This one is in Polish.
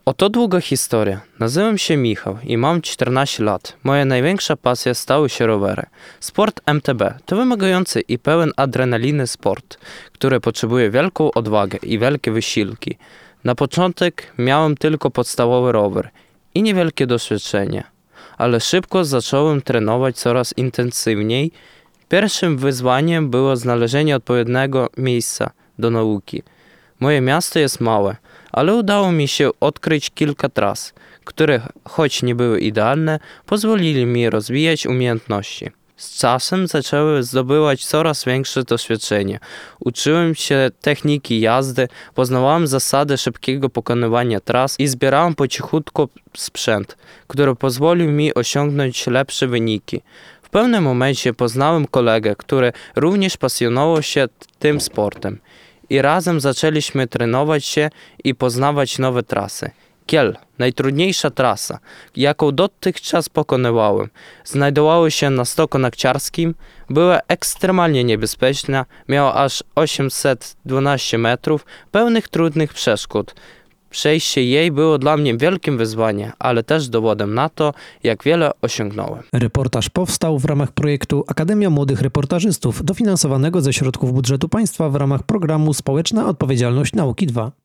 Oto długa historia. Nazywam się Michał i mam 14 lat. Moja największa pasja stały się rowery. Sport MTB to wymagający i pełen adrenaliny sport, który potrzebuje wielką odwagę i wielkie wysiłki. Na początek miałem tylko podstawowy rower i niewielkie doświadczenie, ale szybko zacząłem trenować coraz intensywniej. Pierwszym wyzwaniem było znalezienie odpowiedniego miejsca do nauki. Moje miasto jest małe, ale udało mi się odkryć kilka tras, które, choć nie były idealne, pozwolili mi rozwijać umiejętności. Z czasem zaczęły zdobywać coraz większe doświadczenie. Uczyłem się techniki jazdy, poznawałem zasady szybkiego pokonywania tras i zbierałem po cichutku sprzęt, który pozwolił mi osiągnąć lepsze wyniki. W pewnym momencie poznałem kolegę, który również pasjonował się tym sportem. I razem zaczęliśmy trenować się i poznawać nowe trasy. Kiel, najtrudniejsza trasa, jaką dotychczas pokonywałem, znajdowała się na stoku narciarskim, była ekstremalnie niebezpieczna, miała aż 812 metrów, pełnych trudnych przeszkód. Przejście jej było dla mnie wielkim wyzwaniem, ale też dowodem na to, jak wiele osiągnąłem. Reportaż powstał w ramach projektu Akademia Młodych Reportażystów, dofinansowanego ze środków budżetu państwa w ramach programu Społeczna Odpowiedzialność Nauki 2.